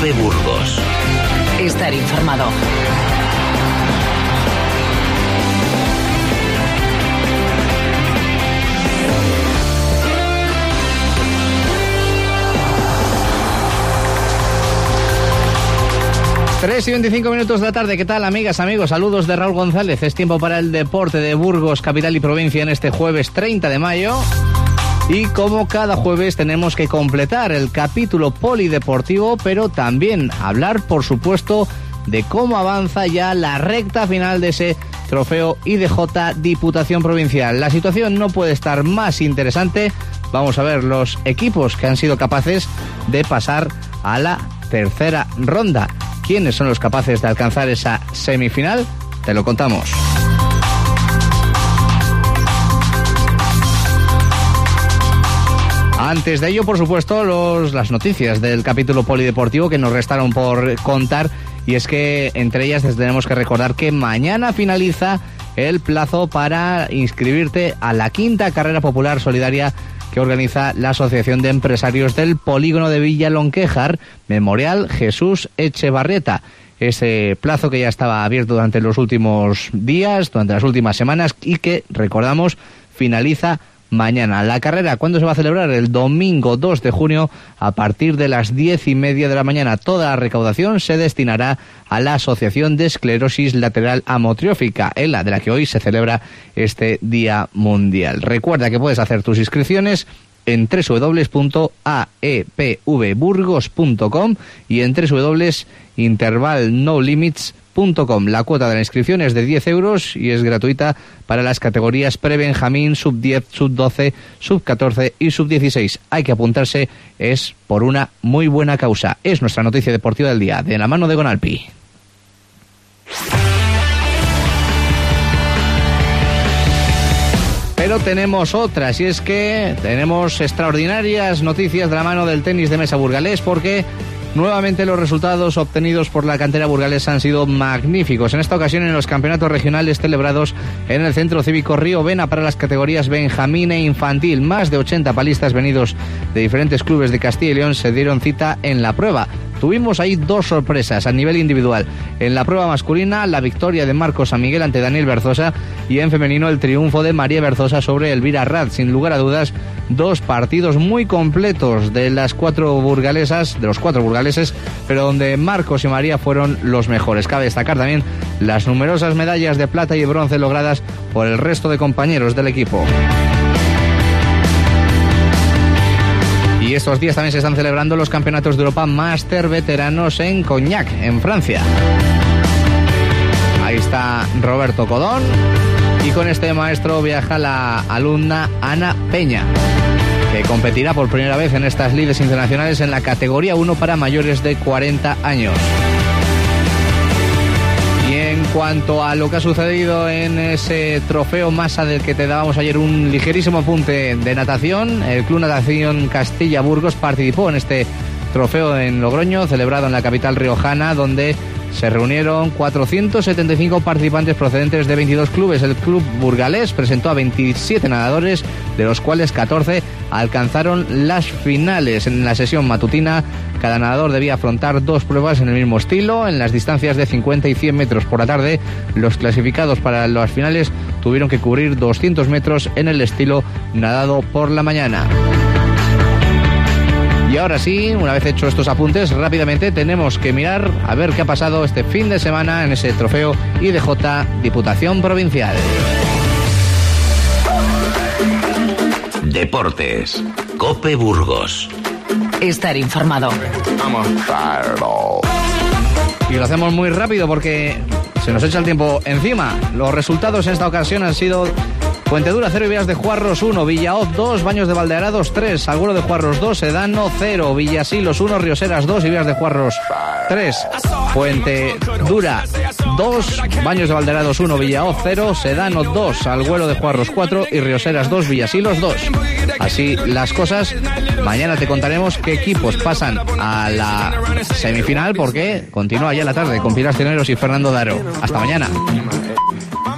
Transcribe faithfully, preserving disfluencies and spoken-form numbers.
COPE Burgos. Estar informado. tres y veinticinco minutos de la tarde. ¿Qué tal, amigas, amigos? Saludos de Raúl González. Es tiempo para el deporte de Burgos, capital y provincia, en este jueves treinta de mayo. Y como cada jueves tenemos que completar el capítulo polideportivo, pero también hablar, por supuesto, de cómo avanza ya la recta final de ese trofeo I D J Diputación Provincial. La situación no puede estar más interesante. Vamos a ver los equipos que han sido capaces de pasar a la tercera ronda. ¿Quiénes son los capaces de alcanzar esa semifinal? Te lo contamos. Antes de ello, por supuesto, los, las noticias del capítulo polideportivo que nos restaron por contar, y es que entre ellas tenemos que recordar que mañana finaliza el plazo para inscribirte a la quinta carrera popular solidaria que organiza la Asociación de Empresarios del Polígono de Villalonquejar, Memorial Jesús Echevarrieta. Ese plazo que ya estaba abierto durante los últimos días, durante las últimas semanas, y que, recordamos, finaliza mañana. La carrera, ¿cuándo se va a celebrar? El domingo dos de junio a partir de las diez y media de la mañana. Toda la recaudación se destinará a la Asociación de Esclerosis Lateral Amotrófica, ELA, de la que hoy se celebra este Día Mundial. Recuerda que puedes hacer tus inscripciones en doble u doble u doble u punto a e p v burgos punto com y en doble u doble u doble u punto interval no limits punto com. La cuota de la inscripción es de diez euros y es gratuita para las categorías pre-benjamín, sub diez, sub doce, sub catorce y sub dieciséis. Hay que apuntarse, es por una muy buena causa. Es nuestra noticia deportiva del día, de la mano de Gonalpi. Pero tenemos otras, y es que tenemos extraordinarias noticias de la mano del tenis de mesa burgalés, porque nuevamente los resultados obtenidos por la cantera burgalesa han sido magníficos. En esta ocasión en los campeonatos regionales celebrados en el Centro Cívico Río Vena para las categorías benjamín e infantil, más de ochenta palistas venidos de diferentes clubes de Castilla y León se dieron cita en la prueba. Tuvimos ahí dos sorpresas a nivel individual. En la prueba masculina, la victoria de Marcos San Miguel ante Daniel Berzosa, y en femenino el triunfo de María Berzosa sobre Elvira Rad. Sin lugar a dudas, dos partidos muy completos de las cuatro burgalesas, de los cuatro burgaleses, pero donde Marcos y María fueron los mejores. Cabe destacar también las numerosas medallas de plata y bronce logradas por el resto de compañeros del equipo. Y estos días también se están celebrando los campeonatos de Europa Máster Veteranos en Cognac, en Francia. Ahí está Roberto Codón, y con este maestro viaja la alumna Ana Peña, que competirá por primera vez en estas lides internacionales en la categoría uno para mayores de cuarenta años. Y en cuanto a lo que ha sucedido en ese trofeo masa del que te dábamos ayer un ligerísimo apunte de natación, el Club Natación Castilla Burgos participó en este trofeo en Logroño, celebrado en la capital riojana, donde se reunieron cuatrocientos setenta y cinco participantes procedentes de veintidós clubes. El club burgalés presentó a veintisiete nadadores, de los cuales catorce alcanzaron las finales. En la sesión matutina, cada nadador debía afrontar dos pruebas en el mismo estilo. En las distancias de cincuenta y cien metros por la tarde, los clasificados para las finales tuvieron que cubrir doscientos metros en el estilo nadado por la mañana. Y ahora sí, una vez hechos estos apuntes, rápidamente tenemos que mirar a ver qué ha pasado este fin de semana en ese trofeo I D J Diputación Provincial. Deportes. COPE Burgos. Estar informado. Vamos. Y lo hacemos muy rápido porque se nos echa el tiempo encima. Los resultados en esta ocasión han sido: Fuentedura cero, Vías de Juarros uno, Villaoz dos, Baños de Valdearados tres, Salguero de Juarros dos, Sedano cero, Villasilos uno, Rioseras dos y Vías de Juarros tres. Fuentedura dos, Baños de Valdearados uno, Villaoz cero, Sedano dos, Salguero de Juarros cuatro y Rioseras dos, Villasilos dos. Así las cosas, mañana te contaremos qué equipos pasan a la semifinal, porque continúa ya la tarde con Pilar Cineros y Fernando Daro. Hasta mañana.